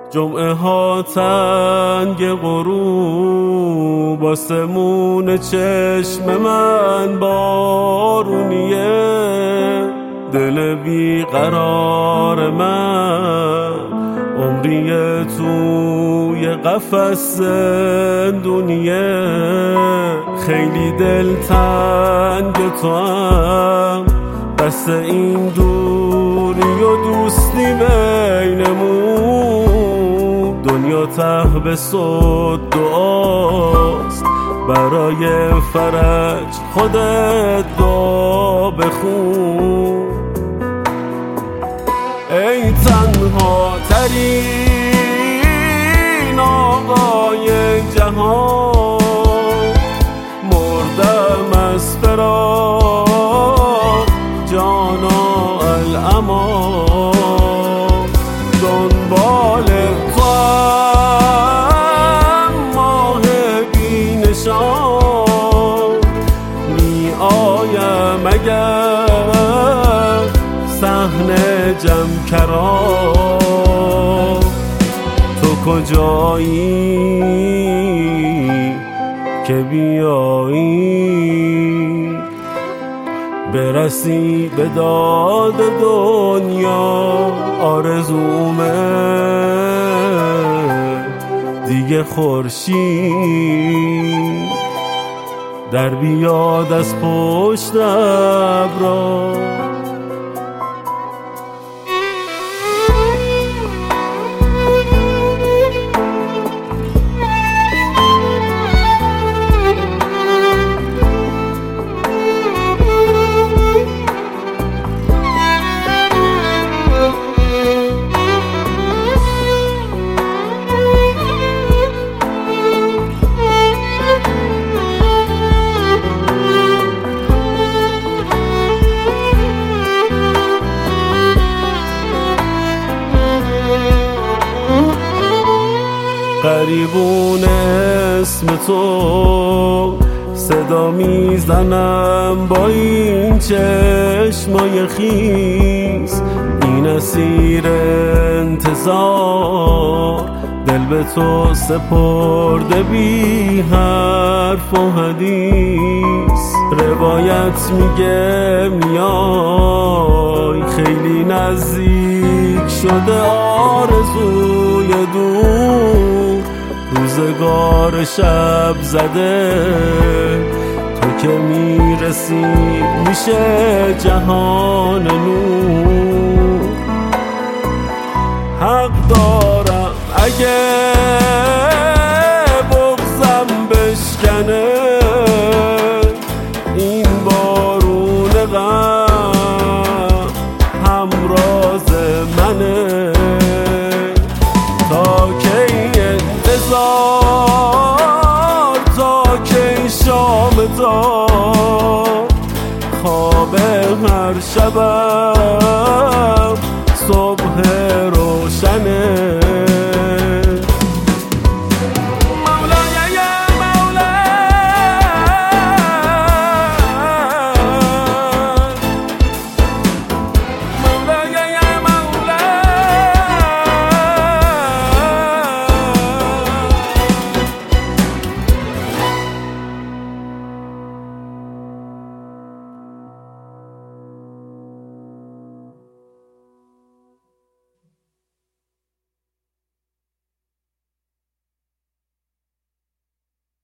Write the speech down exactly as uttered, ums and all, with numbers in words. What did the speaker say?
جمعه ها تنگ غروب، آسمون چشم من بارونیه، دل بیقرار من عمریه توی قفس زندونیه. خیلی دلتنگ تو هم، بس این دوری و دوستی بینمون، دنیا ته به صد دعاست، برای فرج خودت دعا بخون. ای تنها ترین آقای جهان، مردم از فراق جانا الامان، دنبال تو هم ماه بی نشان، می آیم اگر صحنه جمع کران. تو کجایی که بیایی برسی به داد دنیا؟ آرزومه دیگه خورشید در بیاد از پشت ابرا. قریبون اسم تو صدا میزنم با این چشمای خیس، این اسیر انتظار دل به تو سپرده بی حرف و حدیث. روایت میگه میای خیلی نزدیک شده آرزوی دور، روزگار شب زده تو که میرسی میشه جهان نور. حق دارم اگه بغضم بشکنه، این بارون غم همراز منه. تا کی انتظار، تا کی شام دار، خواب هر شبم صبح روشنه.